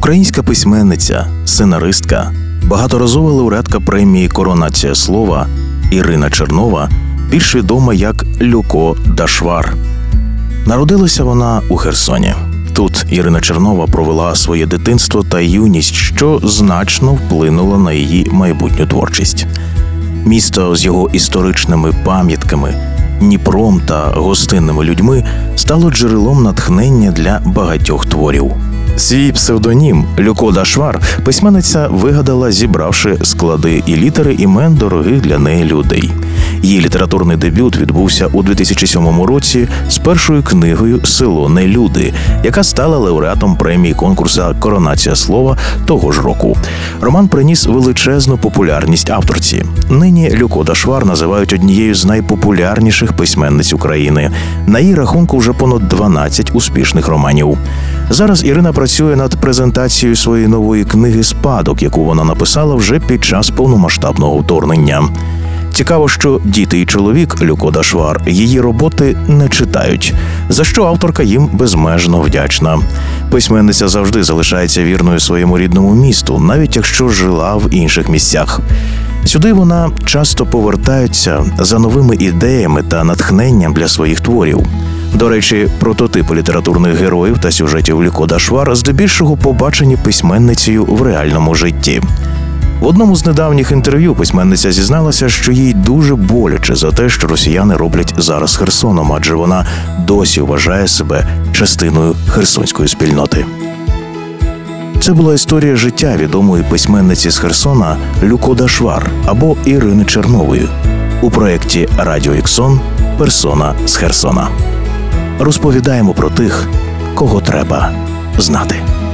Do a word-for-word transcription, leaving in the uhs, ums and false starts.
Українська письменниця, сценаристка, багаторазова лауреатка премії «Коронація слова» Ірина Чернова, більш відома як Люко Дашвар. Народилася вона у Херсоні. Тут Ірина Чернова провела своє дитинство та юність, що значно вплинуло на її майбутню творчість. Місто з його історичними пам'ятками, Дніпром та гостинними людьми стало джерелом натхнення для багатьох творів. Свій псевдонім Люко Дашвар письменниця вигадала, зібравши склади і літери імен дорогих для неї людей. Її літературний дебют відбувся у дві тисячі сьомому році з першою книгою «Село не люди», яка стала лауреатом премії конкурсу «Коронація слова» того ж року. Роман приніс величезну популярність авторці. Нині Люко Дашвар називають однією з найпопулярніших письменниць України. На її рахунку вже понад дванадцять успішних романів. Зараз Ірина працює над презентацією своєї нової книги «Спадок», яку вона написала вже під час повномасштабного вторгнення. Цікаво, що діти і чоловік Люко Дашвар її роботи не читають, за що авторка їм безмежно вдячна. Письменниця завжди залишається вірною своєму рідному місту, навіть якщо жила в інших місцях. Сюди вона часто повертається за новими ідеями та натхненням для своїх творів. До речі, прототипи літературних героїв та сюжетів Люко Дашвар здебільшого побачені письменницею в реальному житті. В одному з недавніх інтерв'ю письменниця зізналася, що їй дуже боляче за те, що росіяни роблять зараз з Херсоном, адже вона досі вважає себе частиною херсонської спільноти. Це була історія життя відомої письменниці з Херсона Люко Дашвар або Ірини Чернової у проєкті «Радіо Іксон. Персона з Херсона». Розповідаємо про тих, кого треба знати.